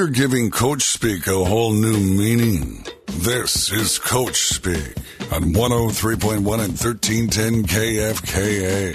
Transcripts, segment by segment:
You're giving Coach Speak a whole new meaning. This is Coach Speak on 103.1 and 1310 KFKA.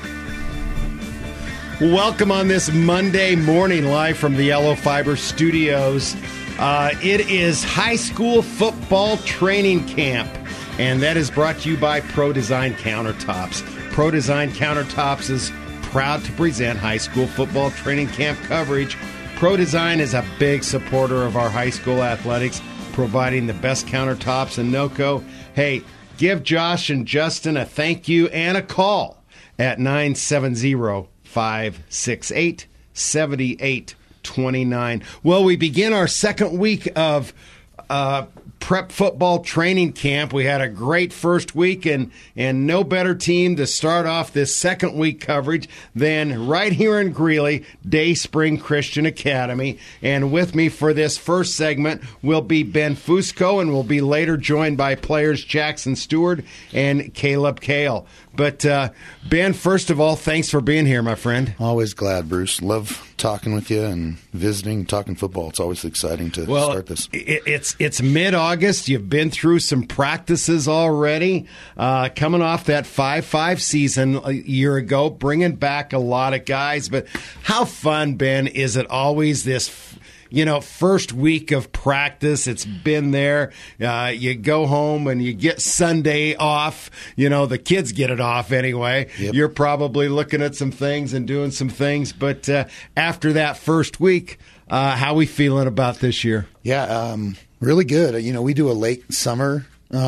Welcome on this Monday morning, live from the Yellow Fiber Studios. It is high school football training camp, and that is brought to you by Pro Design Countertops. Pro Design Countertops is proud to present high school football training camp coverage. Pro Design is a big supporter of our high school athletics, providing the best countertops in NoCo. Hey, give Josh and Justin a thank you and a call at 970-568-7829. Well, we begin our second week of prep football training camp. We had a great first week, and no better team to start off this second week coverage than right here in Greeley, Dayspring Christian Academy. And with me for this first segment will be Ben Fusco, and we'll be later joined by players Jackson Stewart and Caleb Kale. But, Ben, first of all, thanks for being here, my friend. Always glad, Bruce. Love talking with you and visiting, talking football. It's always exciting to start this. It's mid-August. You've been through some practices already. Coming off that 5-5 season a year ago, bringing back a lot of guys. But how fun, Ben, is it always this first week of practice? It's been there. You go home and you get Sunday off. The kids get it off anyway. Yep. You're probably looking at some things and doing some things. But after that first week, how we feeling about this year? Yeah, really good. We do a late summer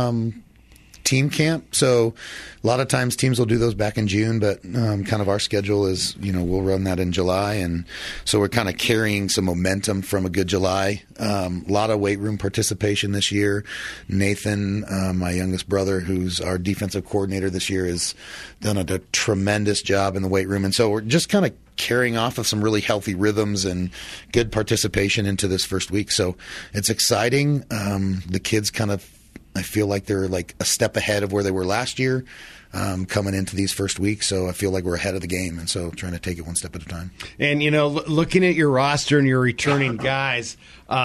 team camp. So a lot of times teams will do those back in June, but kind of our schedule is, we'll run that in July. And so we're kind of carrying some momentum from a good July. A lot of weight room participation this year. Nathan, my youngest brother, who's our defensive coordinator this year, has done a tremendous job in the weight room. And so we're just kind of carrying off of some really healthy rhythms and good participation into this first week. So it's exciting. The kids I feel like they're like a step ahead of where they were last year coming into these first weeks. So I feel like we're ahead of the game, and so trying to take it one step at a time. And, looking at your roster and your returning guys,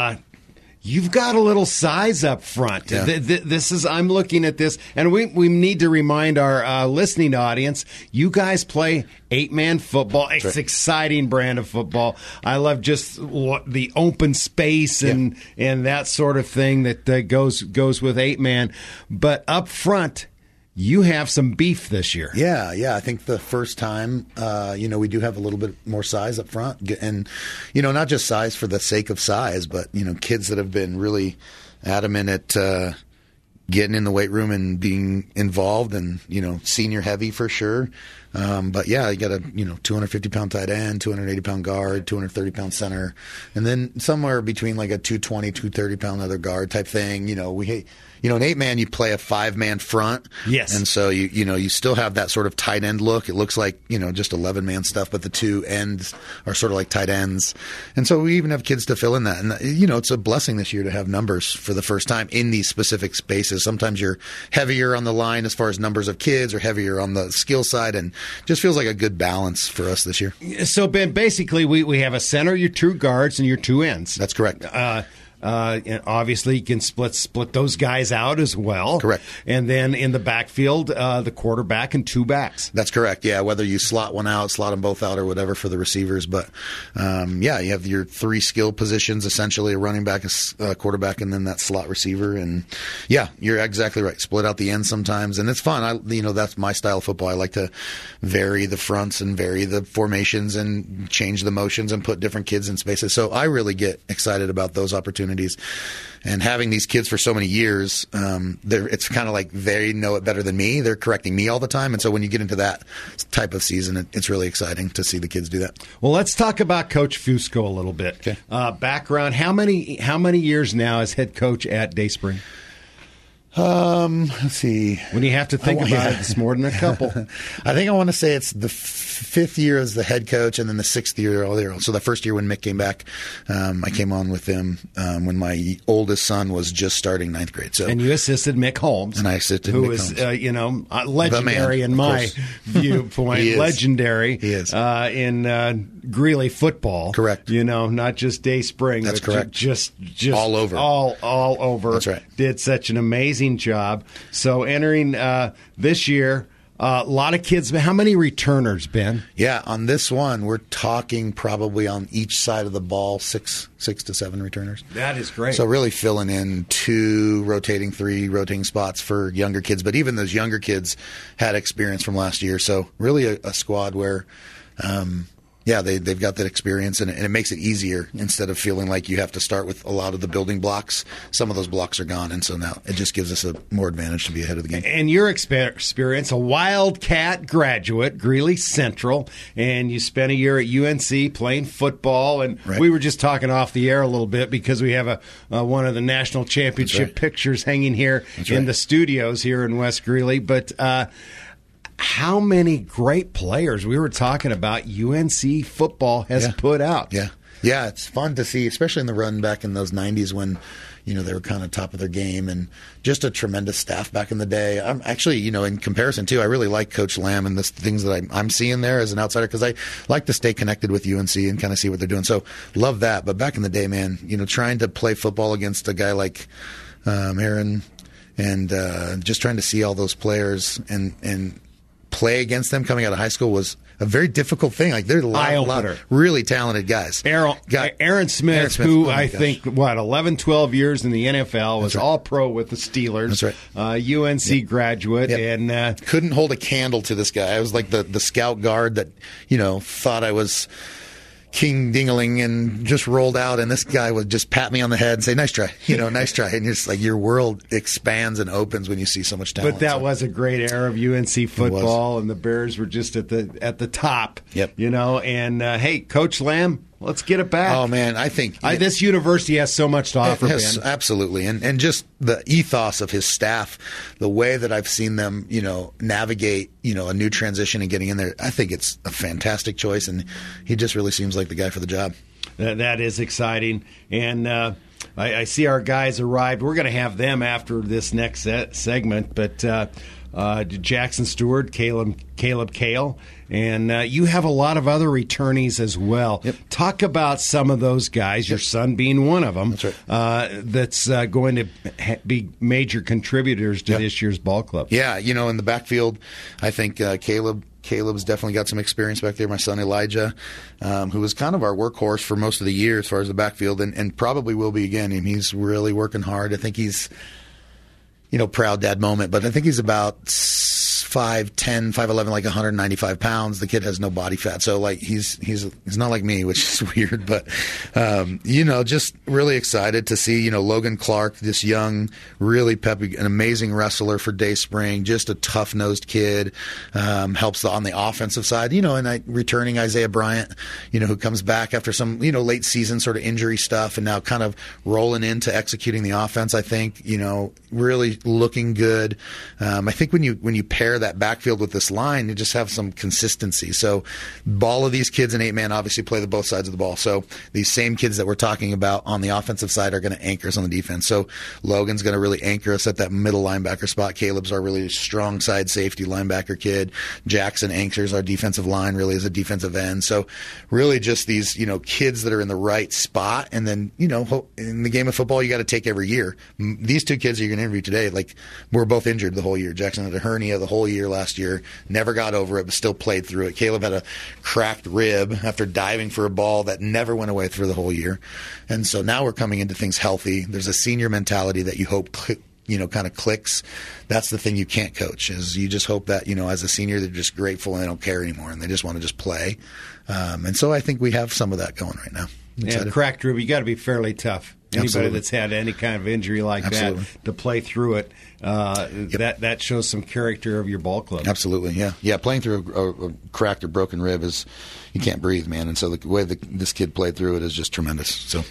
you've got a little size up front. Yeah. I'm looking at this, and we need to remind our listening audience, you guys play 8-man football. It's an exciting brand of football. I love just the open space and that sort of thing that goes with 8-man. But up front, you have some beef this year. Yeah. I think the first time, we do have a little bit more size up front. And, not just size for the sake of size, but, kids that have been really adamant at getting in the weight room and being involved and, senior heavy for sure. But yeah, you got a 250-pound tight end, 280-pound guard, 230-pound center, and then somewhere between like a 220, 230-pound other guard type thing. An 8-man, you play a 5-man front. Yes. And so you still have that sort of tight end look. It looks like, just 11-man stuff, but the two ends are sort of like tight ends. And so we even have kids to fill in that. And, it's a blessing this year to have numbers for the first time in these specific spaces. Sometimes you're heavier on the line as far as numbers of kids or heavier on the skill side, and just feels like a good balance for us this year. So, Ben, basically we have a center, your two guards, and your two ends. That's correct. And obviously, you can split those guys out as well. Correct. And then in the backfield, the quarterback and two backs. That's correct. Yeah, whether you slot one out, slot them both out, or whatever for the receivers. But, you have your three skill positions, essentially a running back, a quarterback, and then that slot receiver. And, yeah, you're exactly right. Split out the ends sometimes. And it's fun. That's my style of football. I like to vary the fronts and vary the formations and change the motions and put different kids in spaces. So I really get excited about those opportunities. And having these kids for so many years, it's kind of like they know it better than me. They're correcting me all the time. And so when you get into that type of season, it's really exciting to see the kids do that. Well, let's talk about Coach Fusco a little bit. Okay. Background, how many years now as head coach at Dayspring? Let's see. When you have to think about it, it's more than a couple. I think I want to say it's the fifth year as the head coach, and then the sixth year all year. So the first year when Mick came back, I came on with him when my oldest son was just starting ninth grade. So and you assisted Mick Holmes, and I assisted who Mick is Holmes. Legendary man, in my viewpoint. he legendary. He is in Greeley football. Correct. Not just Day Spring. That's but correct. Just all over. All over. That's right. Did such an amazing job. So entering this year, a lot of kids. How many returners, Ben? Yeah, on this one, we're talking probably on each side of the ball, six to seven returners. That is great. So really filling in 2 rotating, 3 rotating spots for younger kids. But even those younger kids had experience from last year. So really a squad where they've got that experience, and it makes it easier instead of feeling like you have to start with a lot of the building blocks. Some of those blocks are gone, and so now it just gives us a more advantage to be ahead of the game. And your experience, a Wildcat graduate, Greeley Central, and you spent a year at UNC playing football, and right. We were just talking off the air a little bit because we have one of the national championship right. pictures hanging here That's in right. the studios here in West Greeley, but how many great players we were talking about UNC football has put out. Yeah, it's fun to see, especially in the run back in those 90s when they were kind of top of their game, and just a tremendous staff back in the day. I'm actually, in comparison too, I really like Coach Lamb and the things that I'm seeing there as an outsider, because I like to stay connected with UNC and kind of see what they're doing. So love that. But back in the day, man, trying to play football against a guy like Aaron, and just trying to see all those players and play against them coming out of high school was a very difficult thing. Like, there's a lot of really talented guys. Aaron Smith, who I think, 11, 12 years in the NFL, was all pro with the Steelers. That's right. UNC graduate. And couldn't hold a candle to this guy. I was like the scout guard that, thought I was King Dingaling and just rolled out, and this guy would just pat me on the head and say, nice try, nice try. And it's like your world expands and opens when you see so much talent. But that was a great era of UNC football, and the Bears were just at the top. Yep. And hey, Coach Lamb, let's get it back. Oh man, I think this university has so much to offer, Ben. Absolutely, and just the ethos of his staff, the way that I've seen them, navigate, a new transition and getting in there. I think it's a fantastic choice, and he just really seems like the guy for the job. That is exciting, and I see our guys arrived. We're going to have them after this next segment, but Jackson Stewart, Caleb Kale, and you have a lot of other returnees as well. Yep. Talk about some of those guys, your son being one of them. That's right. That's going to be major contributors to this year's ball club. Yeah, in the backfield, I think Caleb's definitely got some experience back there. My son Elijah, who was kind of our workhorse for most of the year as far as the backfield, and probably will be again. And he's really working hard. I think he's, proud dad moment, but I think he's about 5'10", 5'11", like 195 pounds. The kid has no body fat, so like he's not like me, which is weird. But just really excited to see Logan Clark, this young, really peppy, an amazing wrestler for Day Spring, just a tough nosed kid. Helps on the offensive side, and returning Isaiah Bryant, who comes back after some late season sort of injury stuff, and now kind of rolling into executing the offense. I think really looking good. I think when you pair that backfield with this line, you just have some consistency. So all of these kids in 8-man obviously play the both sides of the ball. So these same kids that we're talking about on the offensive side are going to anchor us on the defense. So Logan's going to really anchor us at that middle linebacker spot. Caleb's our really strong side safety linebacker kid. Jackson anchors our defensive line really as a defensive end. So really just these, kids that are in the right spot. And then, in the game of football, you got to take every year. These 2 kids that you're going to interview today, like, we're both injured the whole year. Jackson had a hernia the whole year last year, never got over it, but still played through it. Caleb had a cracked rib after diving for a ball that never went away through the whole year. And so now we're coming into things healthy. There's a senior mentality that you hope kind of clicks. That's the thing you can't coach, is you just hope that, as a senior, they're just grateful and they don't care anymore and they just want to just play. And so I think we have some of that going right now. And cracked rib, you got to be fairly tough. Anybody that's had any kind of injury like that, to play through it, that shows some character of your ball club. Absolutely, yeah. Playing through a cracked or broken rib is, you can't breathe, man. And so the way this kid played through it is just tremendous. So,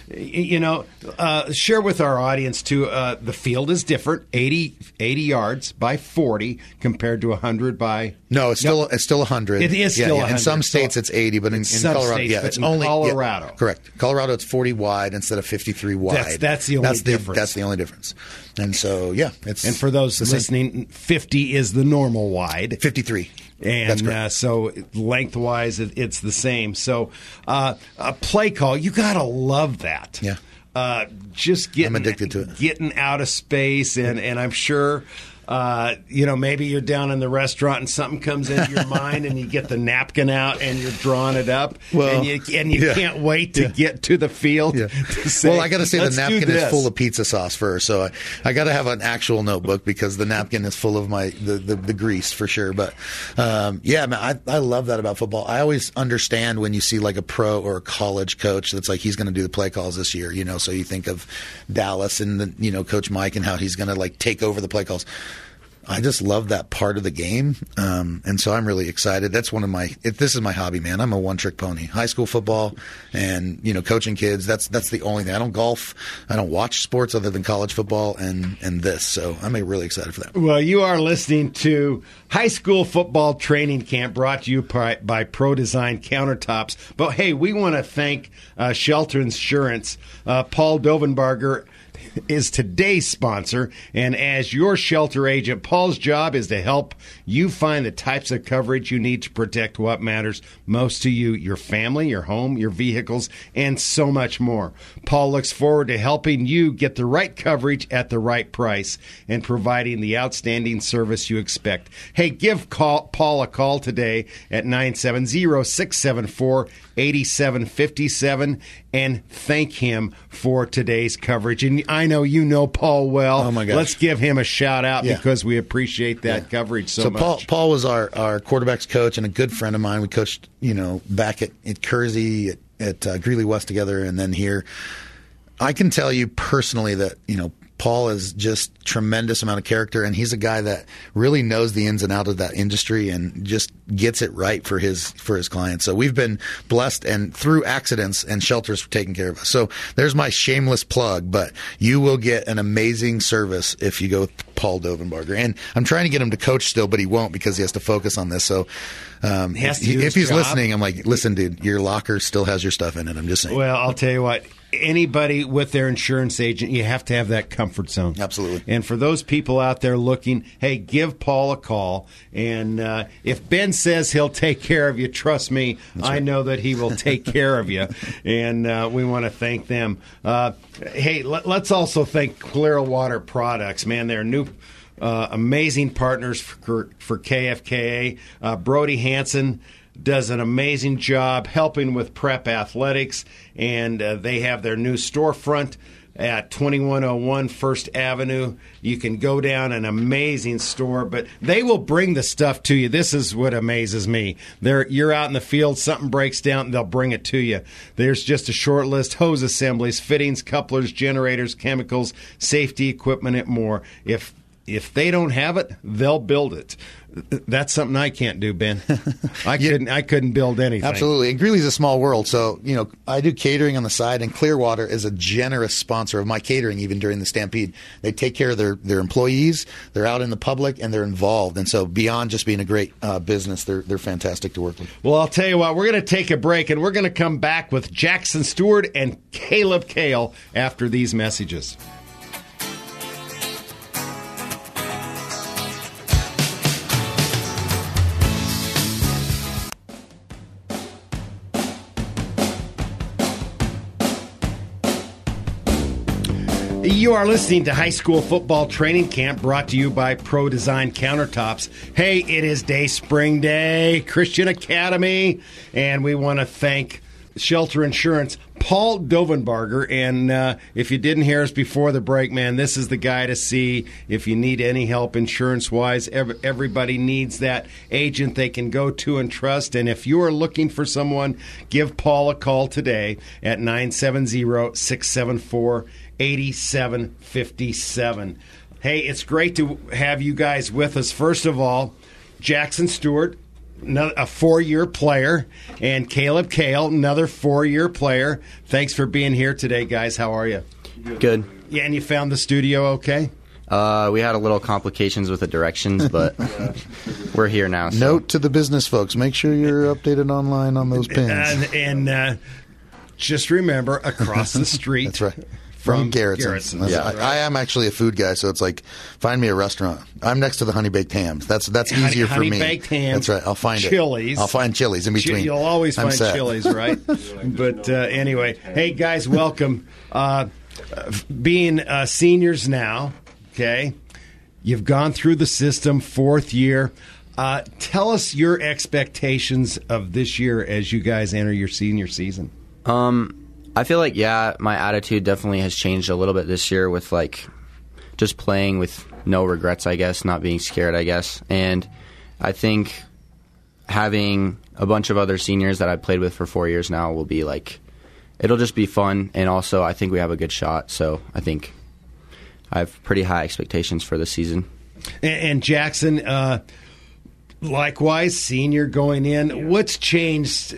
share with our audience too. The field is different, 80 yards by 40 compared to 100 by. No, it's still 100. It is still 100. In some states it's 80, but in Colorado, it's only Colorado. Correct. Colorado, it's 40 wide instead of 53 wide. wide. That's the only difference. That's the only difference. And so, yeah. And for those listening, 50 is the normal wide. 53. And so lengthwise, it's the same. So a play call, you got to love that. Yeah. Just getting, I'm addicted to it. Getting out of space, and I'm sure, maybe you're down in the restaurant and something comes into your mind, and you get the napkin out and you're drawing it up, and you can't wait to get to the field. Yeah. To say, I got to say the napkin is full of pizza sauce first, so I got to have an actual notebook because the napkin is full of the grease for sure. But man, I love that about football. I always understand when you see like a pro or a college coach that's like he's going to do the play calls this year, so you think of Dallas and Coach Mike and how he's going to like take over the play calls. I just love that part of the game, and so I'm really excited. That's this is my hobby, man. I'm a one-trick pony. High school football and, coaching kids, that's the only thing. I don't golf. I don't watch sports other than college football and this, so I'm really excited for that. Well, you are listening to High School Football Training Camp brought to you by Pro Design Countertops. But, hey, we want to thank Shelter Insurance. Paul Dovenbarger is today's sponsor, and as your shelter agent, Paul's job is to help you find the types of coverage you need to protect what matters most to you, your family, your home, your vehicles, and so much more. Paul looks forward to helping you get the right coverage at the right price and providing the outstanding service you expect. Hey, give Paul a call today at 970-674-8757 and thank him for today's coverage. And I know you know Paul well. Oh, my gosh. Let's give him a shout-out because we appreciate that coverage so much. Paul was our quarterback's coach and a good friend of mine. We coached, back at Kersey, at Greeley West together, and then here. I can tell you personally that, Paul is just tremendous amount of character, and he's a guy that really knows the ins and outs of that industry and just gets it right for his clients. So we've been blessed, and through accidents and shelters taking care of us. So there's my shameless plug, but you will get an amazing service if you go with Paul Dovenbarger. And I'm trying to get him to coach still, but he won't because he has to focus on this. So if he's listening, I'm like, listen, dude, your locker still has your stuff in it. I'm just saying. Well, I'll tell you what. Anybody with their insurance agent, you have to have that comfort zone. Absolutely. And for those people out there looking, hey, give Paul a call. And if Ben says he'll take care of you, trust me, I know that he will take care of you. And we want to thank them. Hey, let's also thank Clearwater Products. Man, they're new. Amazing partners for KFKA. Brody Hansen does an amazing job helping with prep athletics, and they have their new storefront at 2101 First Avenue. You can go down, an amazing store, but they will bring the stuff to you. This is what amazes me. You're out in the field, something breaks down, they'll bring it to you. There's just a short list: hose assemblies, fittings, couplers, generators, chemicals, safety equipment, and more. If they don't have it, they'll build it. That's something I can't do, Ben. I couldn't build anything. Absolutely. And Greeley's a small world, so I do catering on the side, and Clearwater is a generous sponsor of my catering. Even during the Stampede, they take care of their employees. They're out in the public and they're involved, and so beyond just being a great business, they're fantastic to work with. Well, I'll tell you what, we're going to take a break, and we're going to come back with Jackson Stewart and Caleb Kale after these messages. You are listening to High School Football Training Camp, brought to you by Pro Design Countertops. Hey, it is Day Spring Day, Christian Academy, and we want to thank Shelter Insurance, Paul Dovenbarger. And if you didn't hear us before the break, man, this is the guy to see if you need any help insurance-wise. Everybody needs that agent they can go to and trust. And if you are looking for someone, give Paul a call today at 970-674-8757. Hey, it's great to have you guys with us. First of all, Jackson Stewart, a 4-year player, and Caleb Kale, another 4-year player. Thanks for being here today, guys. How are you? Good. Yeah, and you found the studio okay? We had a little complications with the directions, but we're here now. So. Note to the business folks, make sure you're updated online on those pins. And just remember, across the street That's right. From Garrett's. Yeah. I am actually a food guy, so it's like, find me a restaurant. I'm next to the Honey Baked Hams. That's easier for me. Honey Baked Hams. That's right. I'll find Chili's. I'll find Chili's in between. You'll always I'm find set. Chili's, right? But anyway, hey guys, welcome. Being seniors now, okay? You've gone through the system, 4th year. Tell us your expectations of this year as you guys enter your senior season. I feel like, my attitude definitely has changed a little bit this year with, like, just playing with no regrets, I guess, not being scared, I guess. And I think having a bunch of other seniors that I've played with for 4 years now will be, like, it'll just be fun. And also, I think we have a good shot. So I think I have pretty high expectations for this season. And Jackson, likewise, senior going in. What's changed?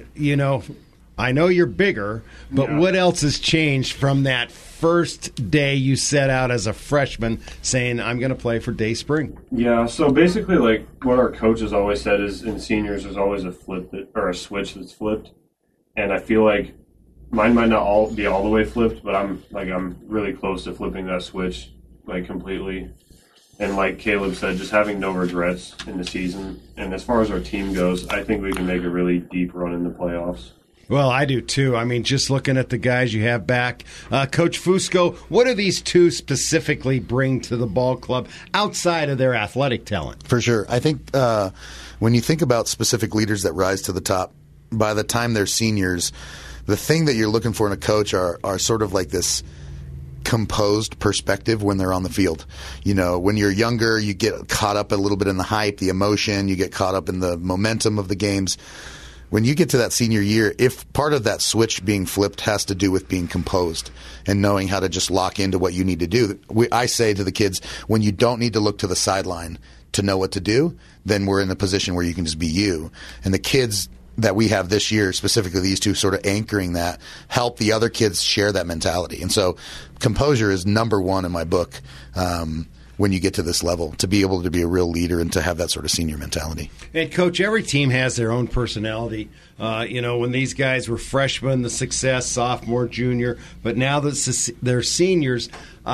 I know you're bigger, but what else has changed from that first day you set out as a freshman saying, I'm going to play for Day Spring? Yeah, so basically, like, what our coach has always said is in seniors there's always a a switch that's flipped. And I feel like mine might not be all the way flipped, but I'm really close to flipping that switch, like, completely. And like Caleb said, just having no regrets in the season. And as far as our team goes, I think we can make a really deep run in the playoffs. Well, I do too. I mean, just looking at the guys you have back. Coach Fusco, what do these two specifically bring to the ball club outside of their athletic talent? For sure. I think when you think about specific leaders that rise to the top, by the time they're seniors, the thing that you're looking for in a coach are sort of like this composed perspective when they're on the field. When you're younger, you get caught up a little bit in the hype, the emotion, you get caught up in the momentum of the games. When you get to that senior year, if part of that switch being flipped has to do with being composed and knowing how to just lock into what you need to do, I say to the kids, when you don't need to look to the sideline to know what to do, then we're in a position where you can just be you. And the kids that we have this year, specifically these two sort of anchoring that, help the other kids share that mentality. And so composure is number one in my book when you get to this level, to be able to be a real leader and to have that sort of senior mentality. And, Coach, every team has their own personality. When these guys were freshmen, the success, sophomore, junior, but now that they're seniors,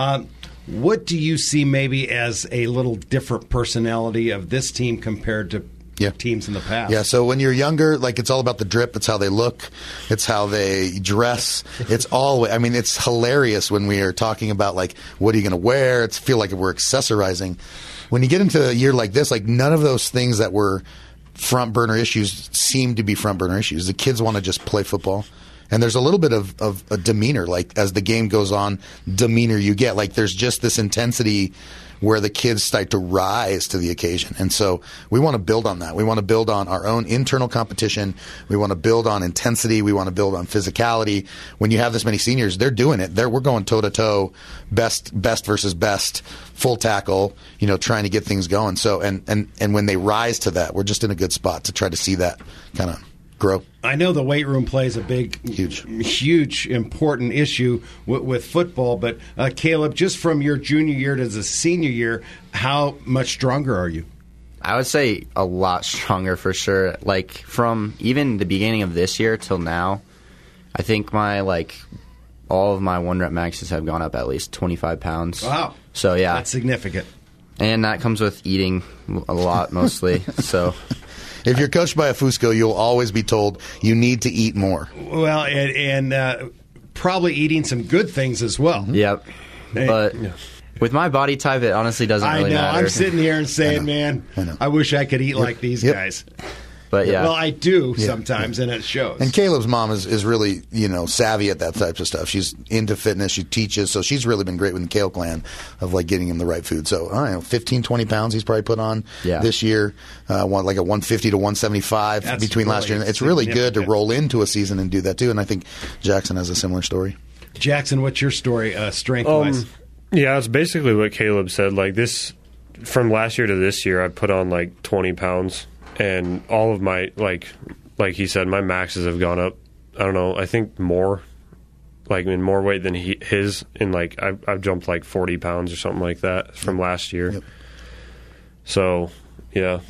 what do you see maybe as a little different personality of this team compared to teams in the past? Yeah, so when you're younger, like, it's all about the drip. It's how they look. It's how they dress. It's hilarious when we are talking about, like, what are you going to wear? It's feel like we're accessorizing. When you get into a year like this, like, none of those things that were front burner issues seem to be front burner issues. The kids want to just play football. And there's a little bit of a demeanor, like, as the game goes on, demeanor you get. Like, there's just this intensity where the kids start to rise to the occasion. And so we want to build on that. We want to build on our own internal competition. We want to build on intensity. We want to build on physicality. When you have this many seniors, they're doing it. We're going toe-to-toe, best versus best, full tackle, trying to get things going. So and when they rise to that, we're just in a good spot to try to see that kind of grow. I know the weight room plays a big, huge, important issue with football, but Caleb, just from your junior year to the senior year, how much stronger are you? I would say a lot stronger for sure. Like, from even the beginning of this year till now, I think all of my 1 rep maxes have gone up at least 25 pounds. Wow. So, yeah. That's significant. And that comes with eating a lot mostly, so... If you're coached by a Fusco, you'll always be told you need to eat more. Well, and probably eating some good things as well. Yep. But with my body type, it honestly doesn't really matter. I'm sitting here and saying, man, I wish I could eat like these guys. But yeah. Well, I do sometimes, and it shows. And Caleb's mom is really, savvy at that type of stuff. She's into fitness. She teaches. So she's really been great with the Kale clan of, like, getting him the right food. So, I don't know, 15, 20 pounds he's probably put on this year. Like a 150 to 175 between really last year. It's really good to roll into a season and do that, too. And I think Jackson has a similar story. Jackson, what's your story, strength-wise? Yeah, it's basically what Caleb said. Like, this, from last year to this year, I put on, like, 20 pounds. And all of my, like he said, my maxes have gone up, I don't know, I think more, like, in more weight than his. And, like, I've jumped, like, 40 pounds or something like that from last year. Yep. So, yeah.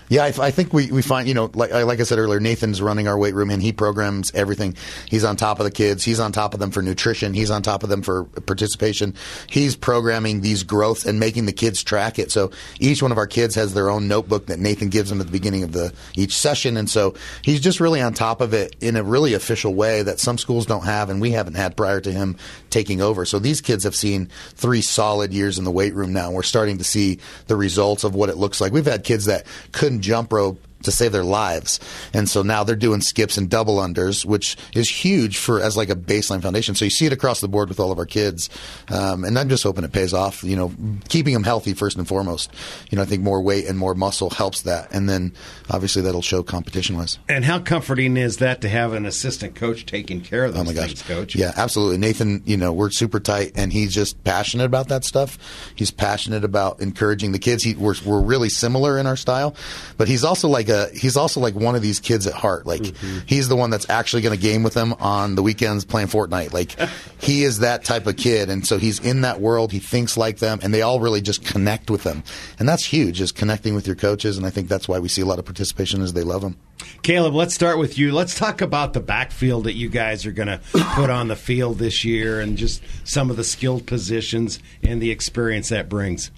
Yeah, I think we find, like I said earlier, Nathan's running our weight room and he programs everything. He's on top of the kids. He's on top of them for nutrition. He's on top of them for participation. He's programming these growths and making the kids track it. So each one of our kids has their own notebook that Nathan gives them at the beginning of each session. And so he's just really on top of it in a really official way that some schools don't have and we haven't had prior to him taking over. So these kids have seen 3 solid years in the weight room now. And we're starting to see the results of what it looks like. We've had kids that couldn't jump rope to save their lives. And so now they're doing skips and double unders, which is huge as like a baseline foundation. So you see it across the board with all of our kids. And I'm just hoping it pays off, keeping them healthy first and foremost. I think more weight and more muscle helps that. And then obviously that'll show competition wise. And how comforting is that to have an assistant coach taking care of those things, Coach? Yeah, absolutely. Nathan, we're super tight and he's just passionate about that stuff. He's passionate about encouraging the kids. We're really similar in our style, but he's also like one of these kids at heart. Like he's the one that's actually going to game with them on the weekends playing Fortnite. Like he is that type of kid. And so he's in that world. He thinks like them and they all really just connect with them. And that's huge, is connecting with your coaches. And I think that's why we see a lot of participation as they love them. Caleb, let's start with you. Let's talk about the backfield that you guys are going to put on the field this year and just some of the skilled positions and the experience that brings.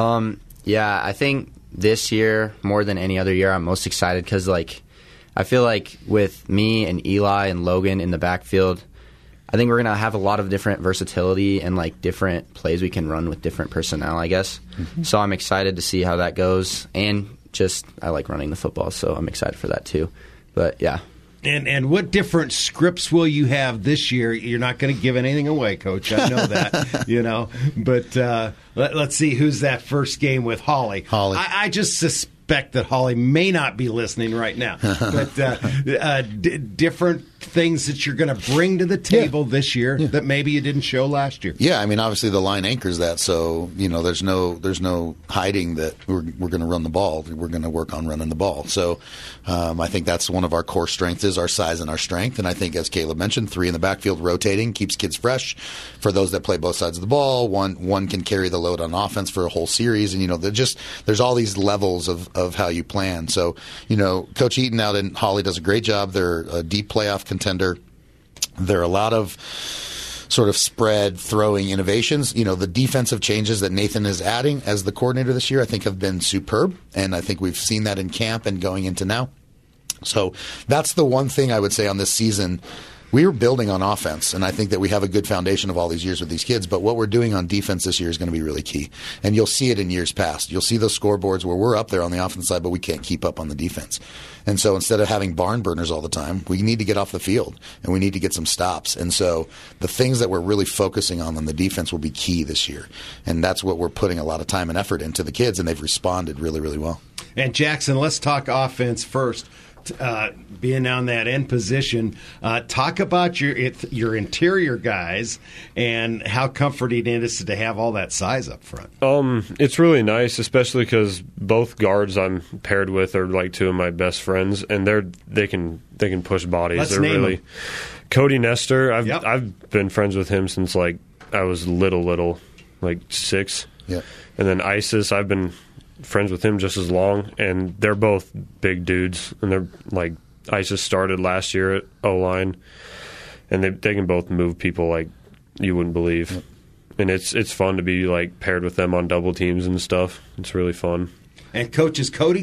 Yeah, I think this year, more than any other year, I'm most excited because, I feel like with me and Eli and Logan in the backfield, I think we're going to have a lot of different versatility and, different plays we can run with different personnel, I guess. So I'm excited to see how that goes. And I like running the football, so I'm excited for that too. But, yeah. And what different scripts will you have this year? You're not going to give anything away, Coach. I know that, But let's see who's that first game with Holly. I just suspect that Holly may not be listening right now. But different things that you're going to bring to the table this year that maybe you didn't show last year. Yeah, I mean, obviously the line anchors that, so there's no hiding that we're going to run the ball. We're going to work on running the ball. So I think that's one of our core strengths, is our size and our strength. And I think, as Caleb mentioned, 3 in the backfield rotating keeps kids fresh. For those that play both sides of the ball, one can carry the load on offense for a whole series. And there's all these levels of how you plan. So Coach Eaton out in Holly does a great job. They're a deep playoff contender. There are a lot of sort of spread throwing innovations. The defensive changes that Nathan is adding as the coordinator this year, I think, have been superb. And I think we've seen that in camp and going into now. So that's the one thing I would say on this season. We were building on offense, and I think that we have a good foundation of all these years with these kids. But what we're doing on defense this year is going to be really key. And you'll see it in years past. You'll see those scoreboards where we're up there on the offense side, but we can't keep up on the defense. And so instead of having barn burners all the time, we need to get off the field, and we need to get some stops. And so the things that we're really focusing on the defense will be key this year. And that's what we're putting a lot of time and effort into the kids, and they've responded really, really well. And Jackson, let's talk offense first. Being on that end position, talk about your interior guys and how comforting it is to have all that size up front. It's really nice, especially because both guards I'm paired with are like 2 of my best friends, and they can push bodies. Let's they're name really them. Cody Nestor. I've been friends with him since I was little, like 6. Yeah, and then Isis, I've been friends with him just as long, and they're both big dudes, and they're Isis started last year at O-line, and they can both move people like you wouldn't believe. Yep. And it's fun to be paired with them on double teams and stuff. It's really fun. And Coach, is Cody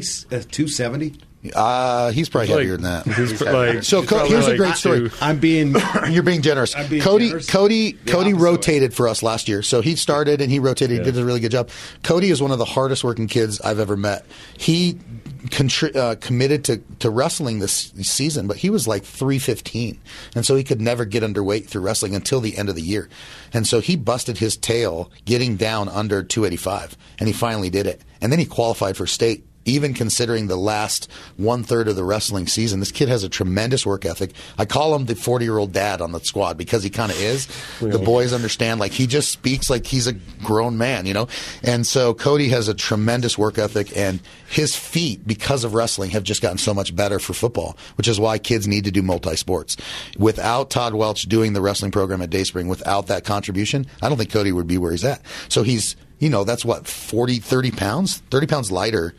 270? He's probably heavier than that. He's here's a great story. You're being generous. Cody rotated for us last year. So he started and he rotated. He did a really good job. Cody is one of the hardest working kids I've ever met. He committed to wrestling this season, but he was 315. And so he could never get underweight through wrestling until the end of the year. And so he busted his tail getting down under 285. And he finally did it. And then he qualified for state. Even considering the last 1/3 of the wrestling season, this kid has a tremendous work ethic. I call him the 40-year-old dad on the squad because he kind of is. The boys understand, he just speaks like he's a grown man, And so Cody has a tremendous work ethic, and his feet, because of wrestling, have just gotten so much better for football, which is why kids need to do multi-sports. Without Todd Welch doing the wrestling program at Dayspring, without that contribution, I don't think Cody would be where he's at. So he's, that's what, 30 pounds lighter,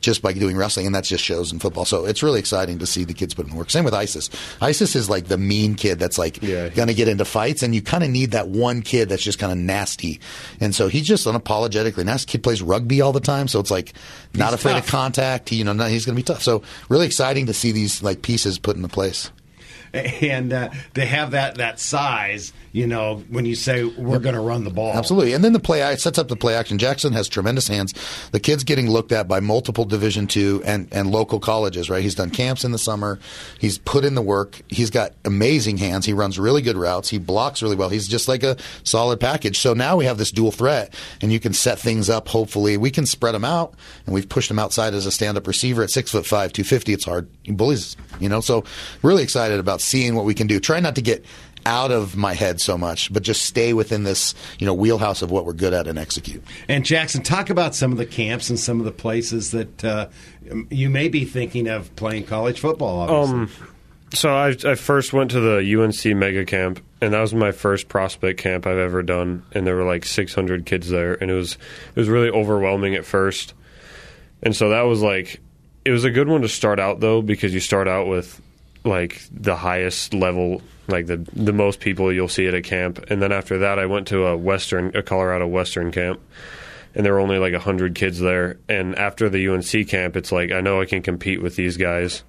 just by doing wrestling, and that's just shows in football. So it's really exciting to see the kids put in the work. Same with Isis. Isis is like the mean kid that's like going to get into fights, and you kind of need that one kid that's just kind of nasty. And so he's just unapologetically nasty. Kid plays rugby all the time, so it's like not he's afraid tough. of contact. He's going to be tough. So really exciting to see these like pieces put into place. And they have that size, when you say we're going to run the ball. Absolutely. And then the play it sets up the play action. Jackson has tremendous hands. The kid's getting looked at by multiple Division II and local colleges, right? He's done camps in the summer. He's put in the work. He's got amazing hands. He runs really good routes. He blocks really well. He's just like a solid package. So now we have this dual threat, and you can set things up. Hopefully we can spread him out, and we've pushed him outside as a stand-up receiver at 6'5", 250. It's hard. He bullies, so really excited about seeing what we can do. Try not to get out of my head so much, but just stay within this, wheelhouse of what we're good at and execute. And Jackson, talk about some of the camps and some of the places that you may be thinking of playing college football, obviously. So I first went to the UNC Mega Camp, and that was my first prospect camp I've ever done, and there were like 600 kids there, and it was really overwhelming at first. And so that was like, it was a good one to start out, though, because you start out with like the highest level, like the most people you'll see at a camp. And then after that, I went to a Colorado Western camp, and there were only like 100 kids there. And after the UNC camp, it's like, I know I can compete with these guys.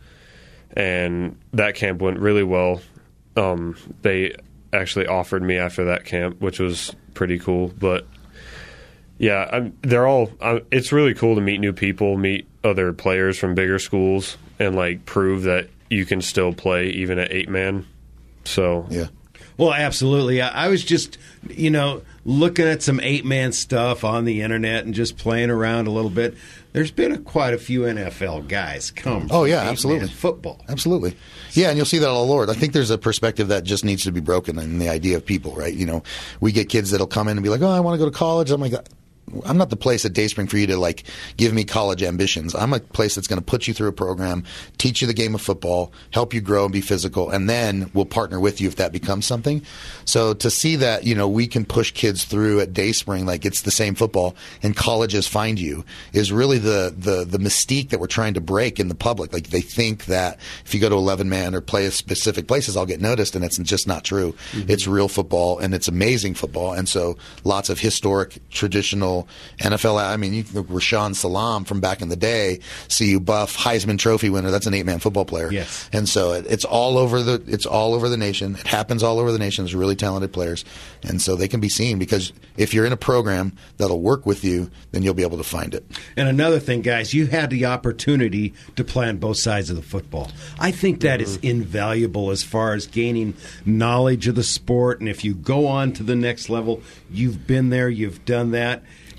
And that camp went really well. They actually offered me after that camp, which was pretty cool. But yeah, it's really cool to meet new people, meet other players from bigger schools, and like prove that you can still play even at 8-man. So yeah. Well, absolutely. I was just, looking at some 8-man stuff on the internet and just playing around a little bit. There's been quite a few NFL guys come. Oh, yeah, from 8-man absolutely. football. Absolutely. Yeah, and you'll see that all over. I think there's a perspective that just needs to be broken in the idea of people, right? We get kids that'll come in and be like, oh, I want to go to college. I'm like, I'm not the place at Dayspring for you to like give me college ambitions. I'm a place that's going to put you through a program, teach you the game of football, help you grow and be physical, and then we'll partner with you if that becomes something. So to see that, we can push kids through at Dayspring like it's the same football and colleges find you is really the mystique that we're trying to break in the public. Like they think that if you go to 11-man or play at specific places, I'll get noticed, and it's just not true. Mm-hmm. It's real football, and it's amazing football, and so lots of historic, traditional NFL. I mean, Rashaan Salam from back in the day, CU Buff, Heisman Trophy winner. That's an 8-man football player. Yes, and so it's all over the nation. It happens all over the nation. There's really talented players, and so they can be seen because if you're in a program that'll work with you, then you'll be able to find it. And another thing, guys, you had the opportunity to play on both sides of the football. I think that is invaluable as far as gaining knowledge of the sport. And if you go on to the next level, you've been there, you've done that.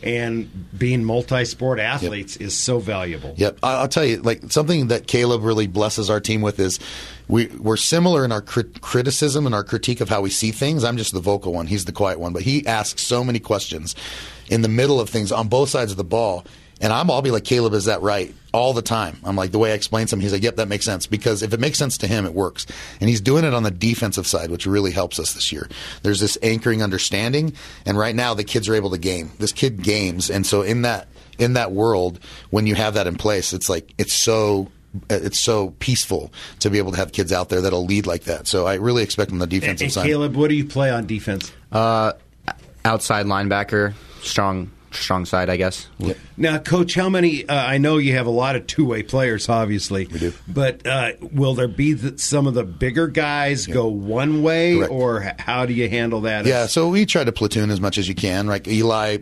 And being multi-sport athletes is so valuable. Yep. I'll tell you, like something that Caleb really blesses our team with is we're similar in our criticism and our critique of how we see things. I'm just the vocal one. He's the quiet one. But he asks so many questions in the middle of things on both sides of the ball. And I'll be like, Caleb, is that right? All the time. I'm like, the way I explain something, he's like, yep, that makes sense. Because if it makes sense to him, it works. And he's doing it on the defensive side, which really helps us this year. There's this anchoring understanding. And right now, the kids are able to game. This kid games. And so in that world, when you have that in place, it's like, it's so peaceful to be able to have kids out there that'll lead like that. So I really expect on the defensive side. Caleb, what do you play on defense? Outside linebacker, strong side, I guess. Yep. Now, Coach, how many? I know you have a lot of two-way players, obviously. We do. But will there be some of the bigger guys go one way, Correct. or how do you handle that? Yeah, so we try to platoon as much as you can. Like Eli,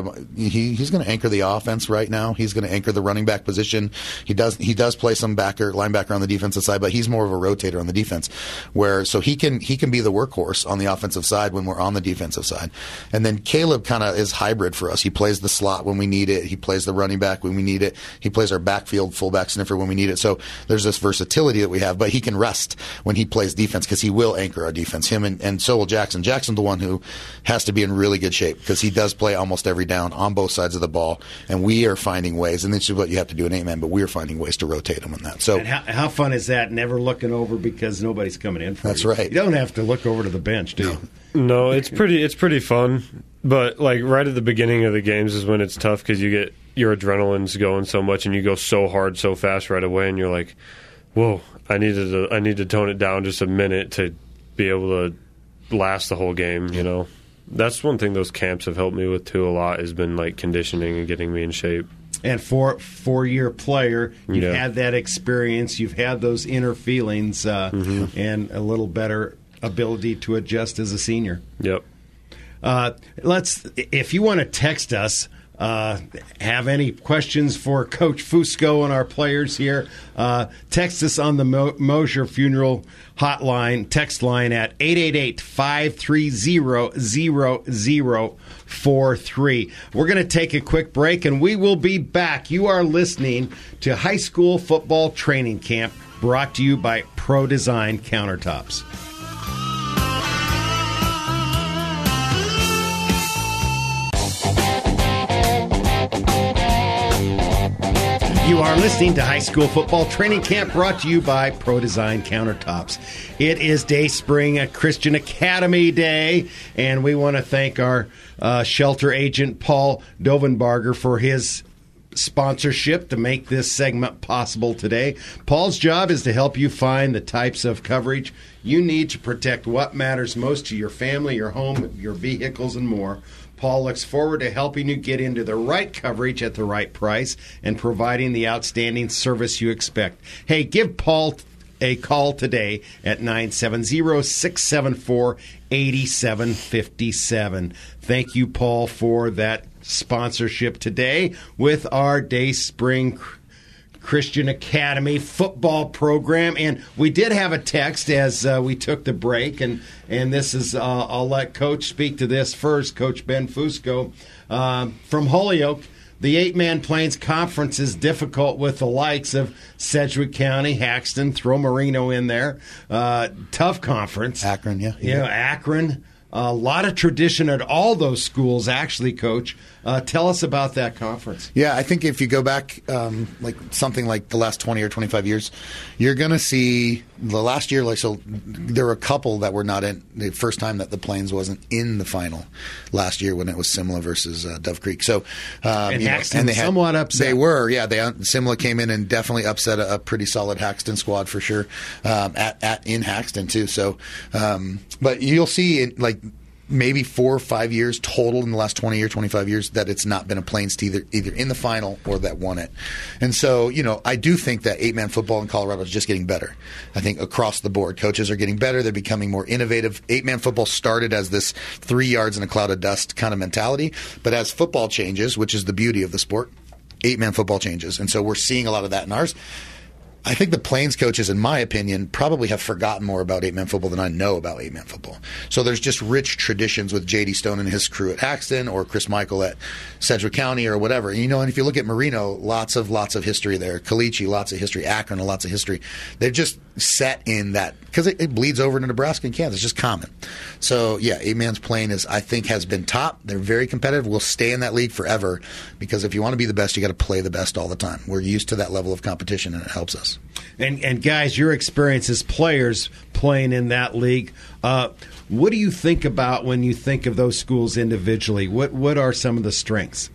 he's going to anchor the offense right now. He's going to anchor the running back position. He does play some linebacker on the defensive side, but he's more of a rotator on the defense. So he can be the workhorse on the offensive side when we're on the defensive side. And then Caleb kind of is hybrid for us. He plays the slot when we need it. He plays the running back when we need it. He plays our backfield fullback sniffer when we need it. So there's this versatility that we have, but he can rest when he plays defense because he will anchor our defense. Him and so will Jackson. Jackson's the one who has to be in really good shape because he does play almost every down on both sides of the ball, and we are finding ways, and this is what you have to do in 8-man, but we are finding ways to rotate him in that. So and how fun is that, never looking over because nobody's coming in for That's you? right. You don't have to look over to the bench, do you? No, it's pretty fun. But like right at the beginning of the games is when it's tough because you get your adrenaline's going so much and you go so hard so fast right away, and you're like, whoa, I need to tone it down just a minute to be able to last the whole game, you know. That's one thing those camps have helped me with too a lot, has been like conditioning and getting me in shape. And for a four-year player, you've had that experience, you've had those inner feelings, and a little better ability to adjust as a senior. Yep. If you want to text us, have any questions for Coach Fusco and our players here, text us on the Mosier Funeral Hotline, text line at 888-530-0043. We're going to take a quick break, and we will be back. You are listening to High School Football Training Camp, brought to you by Pro Design Countertops. You are listening to High School Football Training Camp, brought to you by Pro Design Countertops. It is Dayspring Christian Academy Day, and we want to thank our shelter agent, Paul Dovenbarger, for his sponsorship to make this segment possible today. Paul's job is to help you find the types of coverage you need to protect what matters most to your family, your home, your vehicles, and more. Paul looks forward to helping you get into the right coverage at the right price and providing the outstanding service you expect. Hey, give Paul a call today at 970-674-8757. Thank you, Paul, for that sponsorship today with our Dayspring Christian Academy football program. And we did have a text as we took the break, and this is, I'll let Coach speak to this first, Coach Ben Fusco. From Holyoke, the 8-man Plains Conference is difficult with the likes of Sedgwick County, Haxton, throw Marino in there. Tough conference. Akron, yeah. Yeah, Akron. A lot of tradition at all those schools, actually, Coach. Tell us about that conference. Yeah, I think if you go back like something like the last 20 or 25 years, you're going to see the last year, there were a couple that were not in the first time that the Plains wasn't in the final last year when it was Simla versus Dove Creek. So, and Haxton they somewhat upset. They were, yeah. Simla came in and definitely upset a pretty solid Haxton squad for sure, in Haxton too. So, but you'll see maybe 4 or 5 years total in the last 20 or 25 years that it's not been a Plains team either in the final or that won it. And so, I do think that 8-man football in Colorado is just getting better. I think across the board, coaches are getting better. They're becoming more innovative. 8-man football started as this 3 yards in a cloud of dust kind of mentality. But as football changes, which is the beauty of the sport, 8-man football changes. And so we're seeing a lot of that in ours. I think the Plains coaches, in my opinion, probably have forgotten more about 8-man football than I know about 8-man football. So there's just rich traditions with J.D. Stone and his crew at Haxton, or Chris Michael at Sedgwick County, or whatever. And if you look at Marino, lots of history there. Caliche, lots of history. Akron, lots of history. They've just set in that, because it bleeds over into Nebraska and Kansas. It's just common. So, yeah, 8-man's playing I think has been top. They're very competitive. We'll stay in that league forever, because if you want to be the best, you got to play the best all the time. We're used to that level of competition, and it helps us. And guys, your experience as players playing in that league, what do you think about when you think of those schools individually? What are some of the strengths?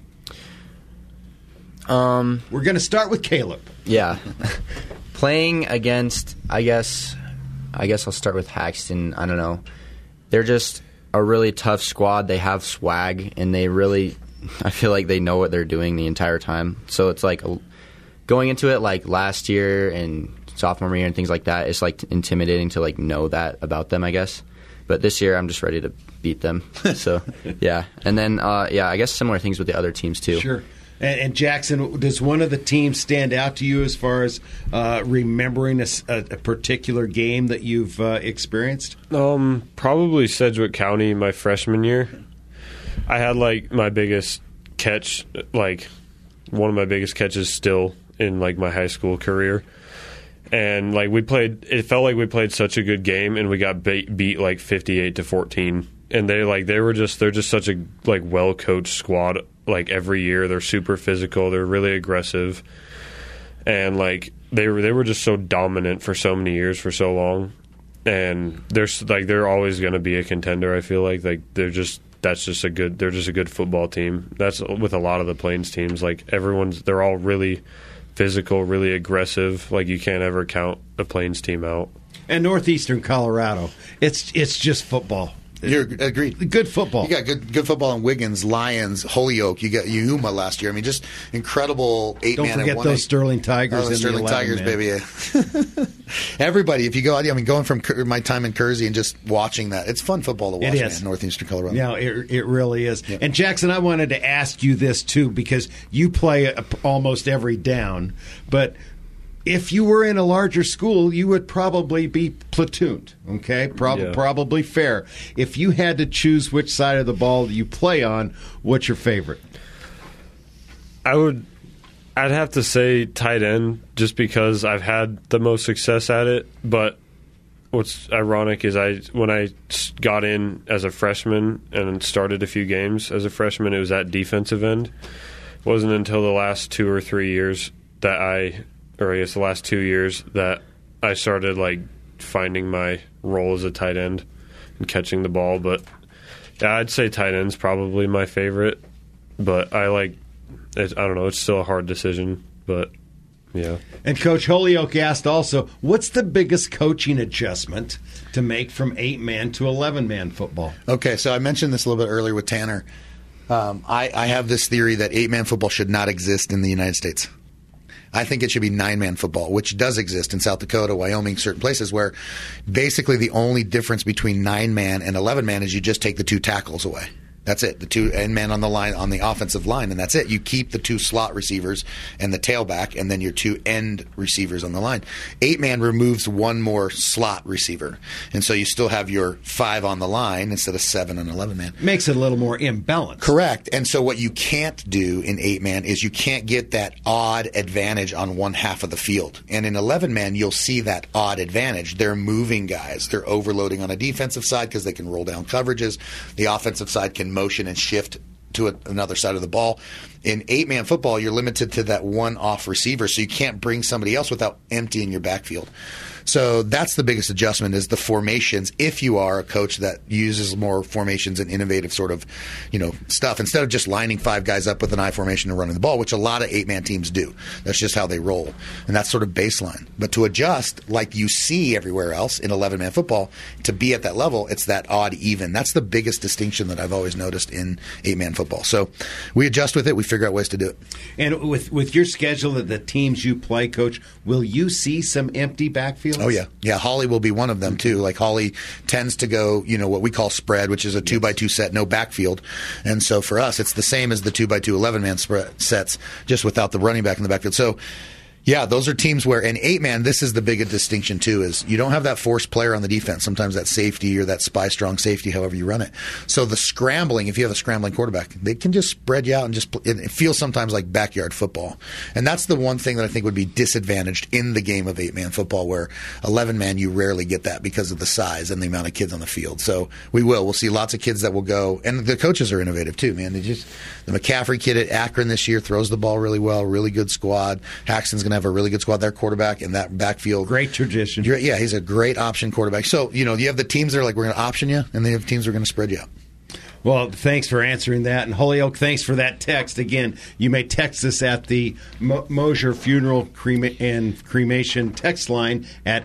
We're going to start with Caleb. Yeah. Playing against, I guess I'll start with Haxton. I don't know. They're just a really tough squad. They have swag, and I feel like they know what they're doing the entire time. So it's like going into it like last year and sophomore year and things like that, it's like intimidating to like know that about them, I guess. But this year I'm just ready to beat them. So, yeah. And then, I guess similar things with the other teams too. Sure. And Jackson, does one of the teams stand out to you as far as remembering a particular game that you've experienced? Probably Sedgwick County my freshman year. I had my biggest catch, one of my biggest catches still in my high school career. And it felt like we played such a good game, and we got beat 58-14. And they're just such a well coached squad. Every year they're super physical, they're really aggressive, and they were just so dominant for so many years, for so long. And they're always going to be a contender. I feel like they're just that's just they're just a good football team. That's with a lot of the Plains teams. Like they're all really physical, really aggressive. Like you can't ever count a Plains team out. And Northeastern Colorado, it's just football. You're agreed. Good football. You got good football in Wiggins, Lions, Holyoke. You got Yuma last year. I mean, just incredible 8-man. Don't forget those Sterling Tigers. The Sterling Tigers, baby. Everybody, if you go out, I mean, going from my time in Kersey and just watching that, it's fun football to watch. It is. Man, Northeastern Colorado. Yeah, it really is. Yep. And Jackson, I wanted to ask you this too, because you play almost every down, but if you were in a larger school, you would probably be platooned, okay? Probably fair. If you had to choose which side of the ball you play on, what's your favorite? I'd have to say tight end just because I've had the most success at it. But what's ironic is when I got in as a freshman and started a few games as a freshman, it was at defensive end. It wasn't until the last 2 or 3 years the last 2 years that I started like finding my role as a tight end and catching the ball. But yeah, I'd say tight end's probably my favorite. But I don't know. It's still a hard decision, but yeah. And Coach Holyoke asked also, what's the biggest coaching adjustment to make from 8-man to 11-man football? Okay, so I mentioned this a little bit earlier with Tanner. I have this theory that 8-man football should not exist in the United States. I think it should be 9-man football, which does exist in South Dakota, Wyoming, certain places where basically the only difference between 9-man and 11-man is you just take the 2 tackles away. That's it. The 2 end man on the line, on the offensive line, and that's it. You keep the 2 slot receivers and the tailback, and then your 2 end receivers on the line. 8-man removes 1 more slot receiver, and so you still have your 5 on the line instead of 7 and 11-man. Makes it a little more imbalanced. Correct. And so what you can't do in 8-man is you can't get that odd advantage on one half of the field. And in 11-man, you'll see that odd advantage. They're moving guys. They're overloading on a defensive side because they can roll down coverages. The offensive side can motion and shift to another side of the ball. In 8-man football, you're limited to that one off receiver, so you can't bring somebody else without emptying your backfield. So that's the biggest adjustment is the formations. If you are a coach that uses more formations and innovative sort of, stuff, instead of just lining 5 guys up with an I formation and running the ball, which a lot of 8-man teams do. That's just how they roll. And that's sort of baseline. But to adjust, like you see everywhere else in 11-man football, to be at that level, it's that odd even. That's the biggest distinction that I've always noticed in 8-man football. So we adjust with it. We figure out ways to do it. And with your schedule of the teams you play, Coach, will you see some empty backfields? Oh, yeah. Yeah, Holly will be one of them, too. Like, Holly tends to go, what we call spread, which is a 2x2 set, no backfield. And so for us, it's the same as the 2x2 11-man sets, just without the running back in the backfield. So, yeah, those are teams where, in 8-man, this is the biggest distinction, too, is you don't have that force player on the defense, sometimes that safety or that spy strong safety, however you run it. So the scrambling, if you have a scrambling quarterback, they can just spread you out and it feels sometimes like backyard football. And that's the one thing that I think would be disadvantaged in the game of 8-man football, where 11-man, you rarely get that because of the size and the amount of kids on the field. So we'll see lots of kids that will go, and the coaches are innovative, too, man. The McCaffrey kid at Akron this year throws the ball really well, really good squad. Haxton's going to have a really good squad, their quarterback, and that backfield. Great tradition. Yeah, he's a great option quarterback. So, you have the teams that are like, we're going to option you, and then you have teams that are going to spread you out. Well, thanks for answering that. And Holyoke, thanks for that text. Again, you may text us at the Mosier Funeral and Cremation text line at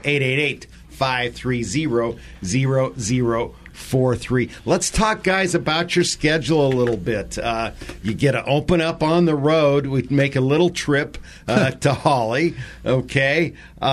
888-530-0043. Let's talk, guys, about your schedule a little bit. You get to open up on the road. We make a little trip to Holly, okay?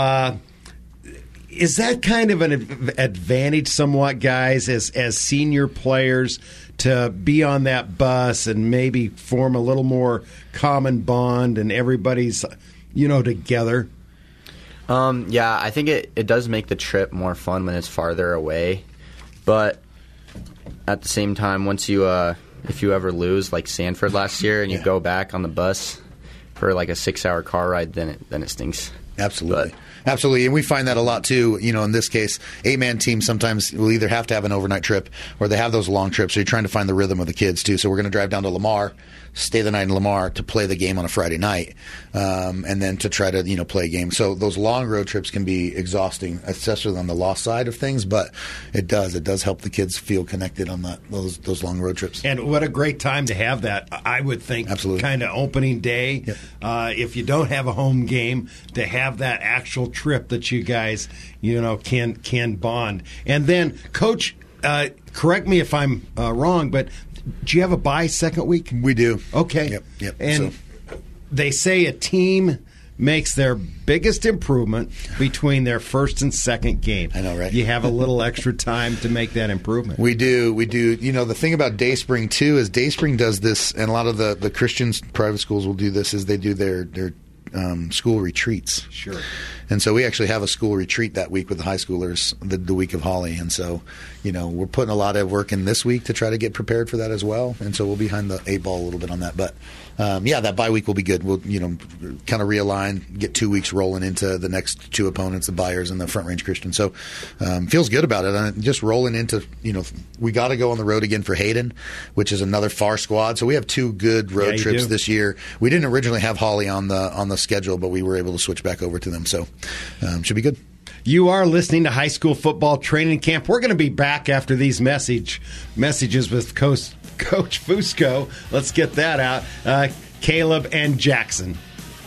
Is that kind of an advantage somewhat, guys, as senior players to be on that bus and maybe form a little more common bond and everybody's, together? Yeah, I think it does make the trip more fun when it's farther away. But at the same time, once you, if you ever lose, like Sanford last year, and you go back on the bus for like a 6-hour car ride, then it stinks. Absolutely. But Absolutely. And we find that a lot too. In this case, 8-man teams sometimes will either have to have an overnight trip or they have those long trips. So you're trying to find the rhythm of the kids too. So we're going to drive down to Lamar, stay the night in Lamar to play the game on a Friday night, and then to try to, play a game. So those long road trips can be exhausting, especially on the loss side of things, but it does help the kids feel connected on those long road trips. And what a great time to have that, I would think. Absolutely. Kind of opening day. Yep. If you don't have a home game, to have that actual trip that you guys, can bond. And then, Coach, correct me if I'm wrong, but do you have a bye second week? We do. Okay. Yep. And they say a team makes their biggest improvement between their first and second game. I know, right? You have a little extra time to make that improvement. We do. The thing about Dayspring, too, is Dayspring does this, and a lot of the Christians private schools will do this, is they do their school retreats. Sure. And so we actually have a school retreat that week with the high schoolers, the week of Holly. And so, we're putting a lot of work in this week to try to get prepared for that as well. And so we'll be behind the 8 ball a little bit on that. But, that bye week will be good. We'll, kind of realign, get 2 weeks rolling into the next 2 opponents, the Buyers and the Front Range Christian. So feels good about it. And just rolling into, we got to go on the road again for Hayden, which is another far squad. So we have 2 good road trips this year. We didn't originally have Holly on the schedule, but we were able to switch back over to them. So should be good. You are listening to High School Football Training Camp. We're going to be back after these messages with Coach Fusco. Let's get that out. Caleb and Jackson.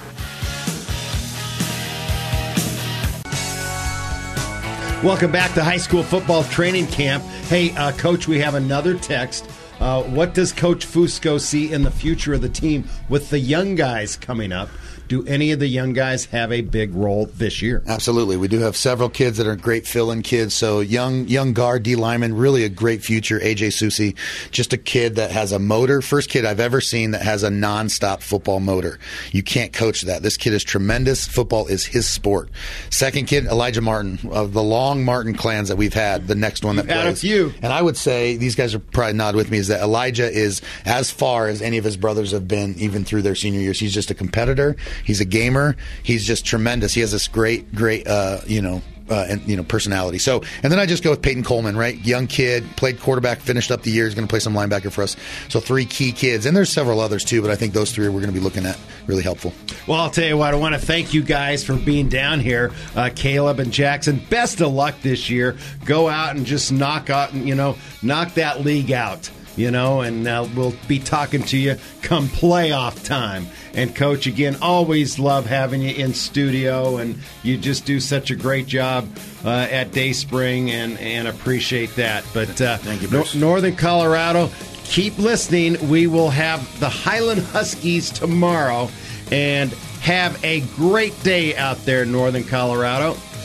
Welcome back to High School Football Training Camp. Hey, Coach, we have another text. What does Coach Fusco see in the future of the team with the young guys coming up? Do any of the young guys have a big role this year? Absolutely. We do have several kids that are great fill-in kids. So young guard, D lineman, really a great future. AJ Susi, just a kid that has a motor. First kid I've ever seen that has a nonstop football motor. You can't coach that. This kid is tremendous. Football is his sport. Second kid, Elijah Martin, of the long Martin clans that we've had, the next one that plays. Had a few. And I would say, these guys are probably nod with me, is that Elijah is as far as any of his brothers have been, even through their senior years. He's just a competitor. He's a gamer. He's just tremendous. He has this great, personality. So, and then I just go with Peyton Coleman, right? Young kid, played quarterback, finished up the year. He's going to play some linebacker for us. So 3 key kids. And there's several others too, but I think those 3 we're going to be looking at really helpful. Well, I'll tell you what, I want to thank you guys for being down here, Caleb and Jackson. Best of luck this year. Go out and just knock that league out. And we'll be talking to you come playoff time. And, Coach, again, always love having you in studio, and you just do such a great job at Dayspring, and appreciate that. But thank you, Bruce. Northern Colorado, keep listening. We will have the Highland Huskies tomorrow, and have a great day out there in Northern Colorado.